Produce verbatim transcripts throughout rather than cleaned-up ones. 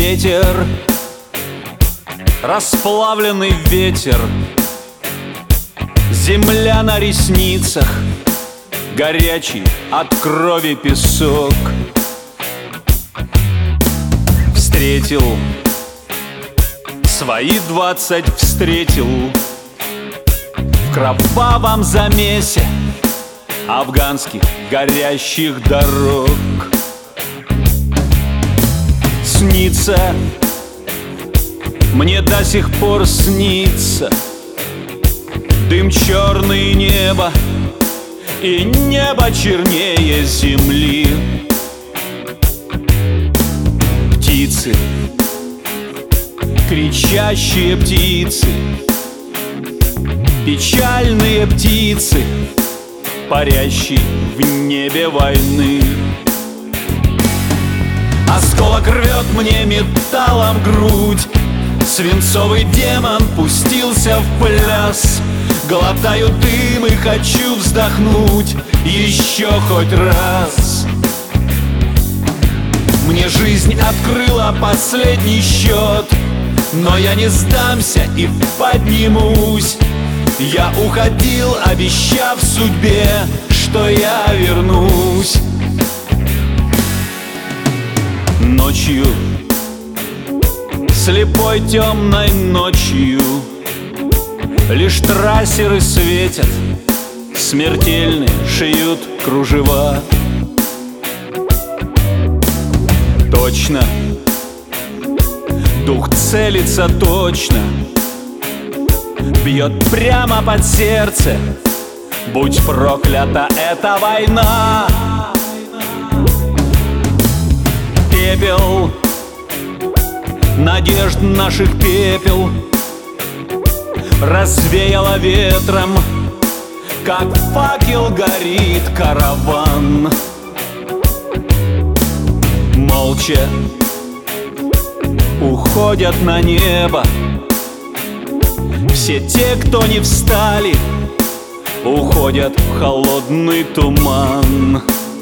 ветер, расплавленный ветер, земля на ресницах, горячий от крови песок. Встретил свои двадцать, встретил в кровавом замесе афганских горящих дорог. Снится, мне до сих пор снится дым, черное небо и небо чернее земли. Птицы, кричащие птицы, печальные птицы, парящие в небе войны. Осколок рвет мне металлом грудь, свинцовый демон пустился в пляс. Глотаю дым и хочу вздохнуть еще хоть раз. Мне жизнь открыла последний счет, но я не сдамся и поднимусь. Я уходил, обещав судьбе, что я вернусь. Ночью, слепой темной ночью, лишь трассеры светят, смертельные шьют кружева. Точно, дух целится точно, бьет прямо под сердце. Будь проклята эта война! Пепел, надежд наших пепел, развеяло ветром, как факел горит караван. Молча уходят на небо все те, кто не встали, уходят в холодный туман.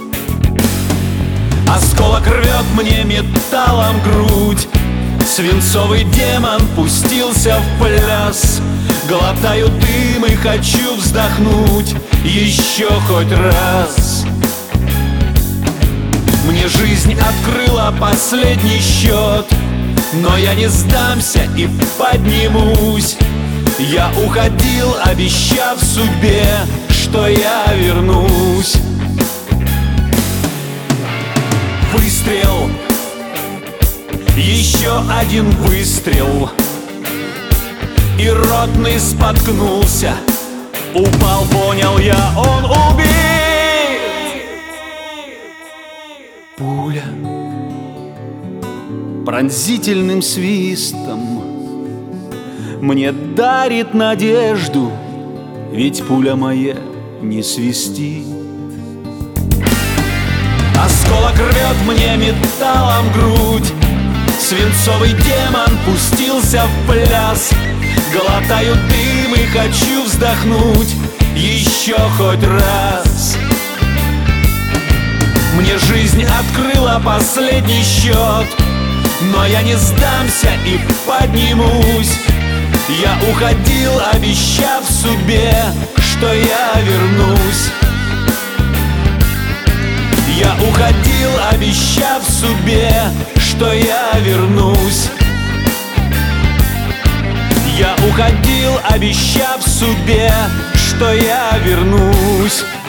Осколок рвет мне металлом грудь, свинцовый демон пустился в пляс. Глотаю дым и хочу вздохнуть еще хоть раз. Мне жизнь открыла последний счет, но я не сдамся и поднимусь. Я уходил, обещав судьбе, что я вернусь. Выстрел, еще один выстрел, и ротный споткнулся. Упал, понял я, он убит. Пуля пронзительным свистом мне дарит надежду, ведь пуля моя не свистит. Осколок рвет мне металлом грудь, свинцовый демон пустился в пляс. Глотаю дым и хочу вздохнуть еще хоть раз. Мне жизнь открыла последний счет, но я не сдамся и поднимусь. Я уходил, обещав судьбе, что я вернусь. Я уходил, обещав судьбе, что я вернусь. Я уходил, обещав судьбе, что я вернусь.